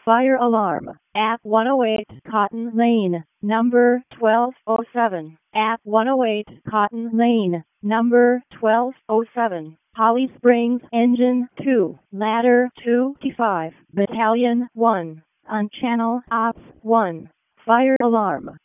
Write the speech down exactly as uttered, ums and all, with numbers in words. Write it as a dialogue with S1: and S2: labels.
S1: Fire alarm at one oh eight Cotton Lane, number twelve oh seven. At one oh eight Cotton Lane, number twelve oh seven. Holly Springs Engine two, Ladder two T five, Battalion one. On Channel Ops one. Fire alarm.